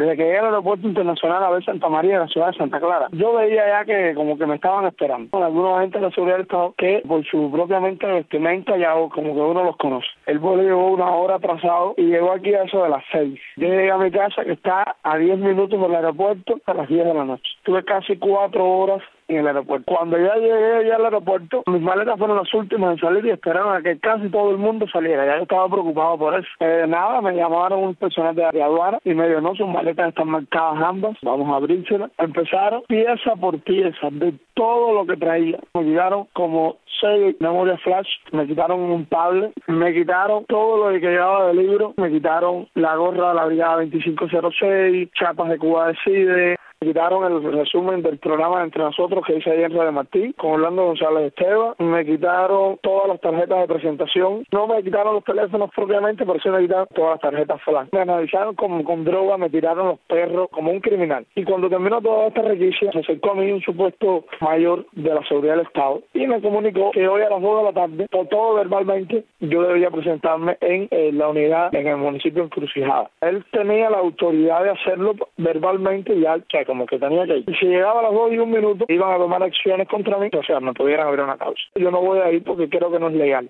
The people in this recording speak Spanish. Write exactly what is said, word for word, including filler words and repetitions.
Desde que llegué al aeropuerto internacional a ver Santa María, en la ciudad de Santa Clara, yo veía ya que como que me estaban esperando. Con algunos agentes de la seguridad del Estado que por su propiamente vestimenta ya como que uno los conoce. El vuelo llegó una hora atrasado y llegó aquí a eso de las seis. Yo llegué a mi casa que está a diez minutos del aeropuerto a las diez de la noche. Tuve casi cuatro horas en el aeropuerto. Cuando ya llegué ya al aeropuerto, mis maletas fueron las últimas en salir y esperaron a que casi todo el mundo saliera. Ya yo estaba preocupado por eso. Eh, nada, me llamaron un personal de aduana y me dijo, no, sus maletas están marcadas ambas, vamos a abrírselas. Empezaron pieza por pieza de todo lo que traía. Me quitaron como seis memorias flash, me quitaron un tablet, me quitaron todo lo que llevaba de libro, me quitaron la gorra de la Brigada veinticinco cero seis, chapas de Cuba Decide, me quitaron el resumen del programa Entre Nosotros que hice ayer en Radio Martí con Orlando González Esteban, me quitaron todas las tarjetas de presentación, no me quitaron los teléfonos propiamente, pero sí me quitaron todas las tarjetas flash. Me analizaron como con droga, me tiraron los perros como un criminal. Y cuando terminó toda esta requisia, se acercó a mí un supuesto mayor de la seguridad del Estado y me comunicó que hoy a las dos de la tarde, por todo verbalmente, yo debía presentarme en eh, la unidad en el municipio de Encrucijada. Él tenía la autoridad de hacerlo verbalmente ya, que como que tenía que ir. Y si llegaba a las dos y un minuto, iban a tomar acciones contra mí, o sea, me pudieran abrir una causa. Yo no voy a ir porque creo que no es legal.